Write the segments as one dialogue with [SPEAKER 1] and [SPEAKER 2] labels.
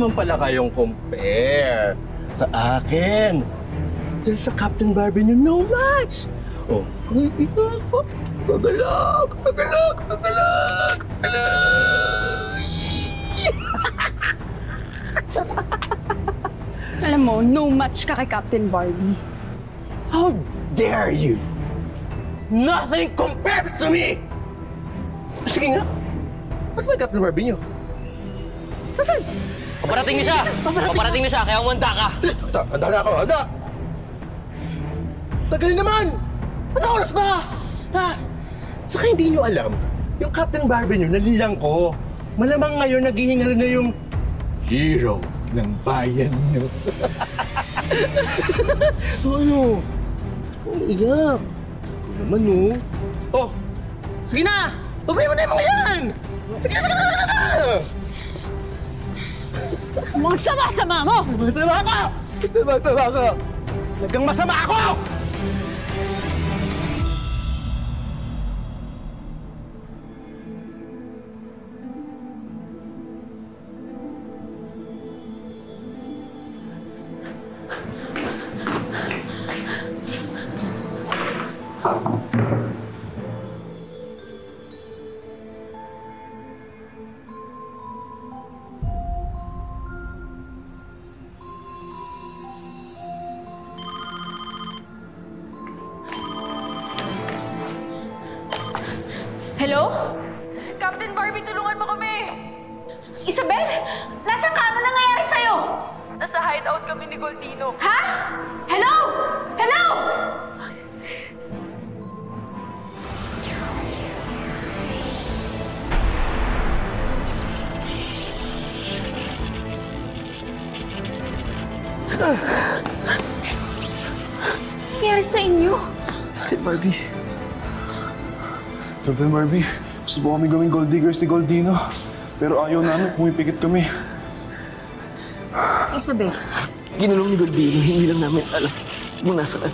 [SPEAKER 1] naman pala kayong compare sa akin. Dahil sa Captain Barbie niyo, no match! Oh, kung hindi ako, gagalak!
[SPEAKER 2] Alam mo, no match ka kay Captain Barbie.
[SPEAKER 1] How dare you? Nothing compared to me! Sige nga, mas may Captain Barbie niyo.
[SPEAKER 3] Paparating niyo siya, kaya umanda ka.
[SPEAKER 1] Handa na ako, handa! Tagal naman! Ano oras ba? Ha? Saka hindi nyo alam, yung Captain Barbie nyo, nalilang ko. Malamang ngayon naghihingal na yung hero ng bayan nyo. Ano? Ang iyak. Ano naman, no? Oh! Sige na! Babay mo na yung mga yan! Sige na!
[SPEAKER 2] Mga sama-sama mo!
[SPEAKER 1] Masama ka! Masama ka! Nagkang masama ako!
[SPEAKER 2] Hello?
[SPEAKER 4] Captain Barbie, tulungan mo kami!
[SPEAKER 2] Isabel? Nasaan ka? Ano nangyayari sa'yo?
[SPEAKER 4] Nasa hideout kami ni Goldino.
[SPEAKER 2] Ha? Hello? Hello? Nangyayari sa inyo?
[SPEAKER 5] Captain Barbie, gusto po kami gawing gold diggers ni Goldino. Pero ayaw namin, pumipikit kami.
[SPEAKER 2] Si Isabel.
[SPEAKER 3] Ginulong ni Goldino, hindi lang namin alam kung nasaan.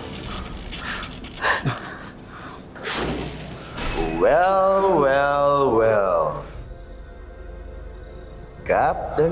[SPEAKER 1] Well. Captain